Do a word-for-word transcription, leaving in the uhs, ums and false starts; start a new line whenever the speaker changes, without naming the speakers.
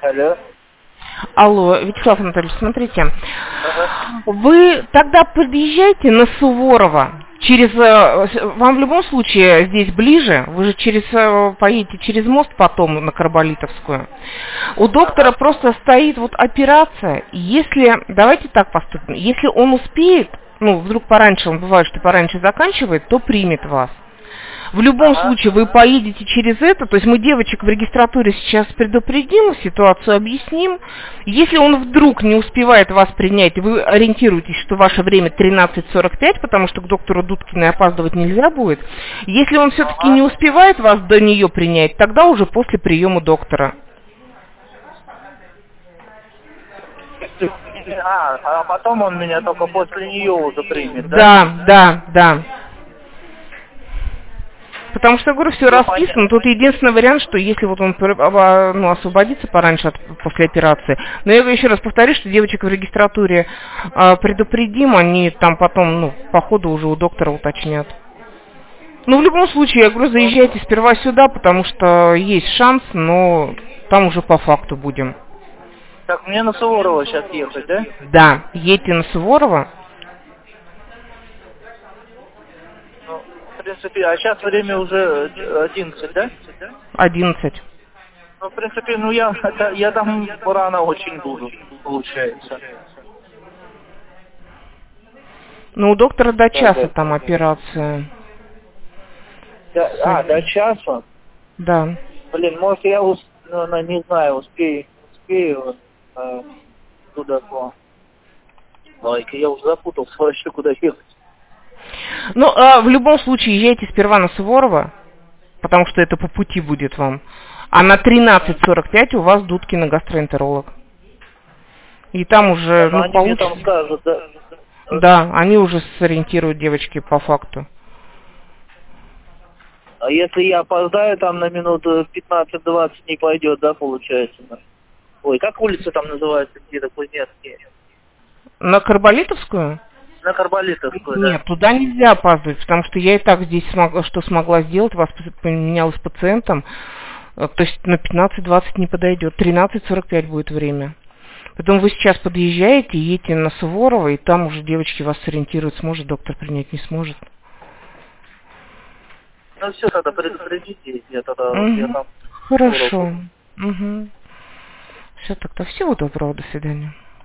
Алло.
Алло, Вячеслав Анатольевич, смотрите.
Ага.
Вы тогда подъезжайте на Суворова. Через, э, вам в любом случае здесь ближе, вы же через, э, поедете через мост потом на Карболитовскую. У доктора
Ага.
просто стоит вот операция. Если, давайте так поступим, если он успеет, ну, вдруг пораньше, он бывает, что пораньше заканчивает, то примет вас. В любом
Ага.
случае вы поедете через это, то есть мы девочек в регистратуре сейчас предупредим, ситуацию объясним. Если он вдруг не успевает вас принять, вы ориентируетесь, что ваше время тринадцать сорок пять, потому что к доктору Дудкиной опаздывать нельзя будет. Если он все-таки не
Ага.
успевает вас до нее принять, тогда уже после приема доктора.
А, а потом он меня только после нее уже примет, да?
Да, да, да. Потому что, я говорю, все
Ну,
расписано.
понятно.
Тут единственный вариант, что если вот он пр- а, ну, освободится пораньше от, после операции. Но я еще раз повторю, что девочек в регистратуре а, предупредим, они там потом, ну, по ходу уже у доктора уточнят. Ну, в любом случае, я говорю, заезжайте сперва сюда, потому что есть шанс, но там уже по факту будем.
Так, мне на Суворова сейчас ехать, да?
Да, едьте на Суворова.
Ну, в принципе, а сейчас время уже одиннадцать, да?
одиннадцать.
Ну, в принципе, ну я, это, я там рано очень буду, получается.
Ну, у доктора до
Да,
часа
да.
там операция.
Да, а, до часа?
Да.
Блин, может я, ус, ну, ну, не знаю, успею, успею э, туда по... Ой, я уже запутался вообще, куда ехать.
Ну, а в любом случае, езжайте сперва на Суворова, потому что это по пути будет вам. А на тринадцать сорок пять у вас Дудкина гастроэнтеролог. И там уже,
Да, но
ну,
они мне
получится.
там скажут, да.
Да, они уже сориентируют девочки по факту.
А если я опоздаю, там на минут пятнадцать-двадцать не пойдет, да, получается? Ой, как улица там называется, где-то Кузнецкие?
На Карболитовскую?
На Карболитовскую, да.
Нет, туда нельзя опаздывать, потому что я и так здесь смогла, что смогла сделать, вас поменялась с пациентом, э, то есть на пятнадцать-двадцать не подойдет, тринадцать сорок пять будет время. Потом вы сейчас подъезжаете, едете на Суворова, и там уже девочки вас сориентируют, сможет доктор принять, не сможет.
Ну все, тогда предупредите, я тогда,
Угу.
я там...
Хорошо. Угу. Все, тогда всего доброго, до свидания.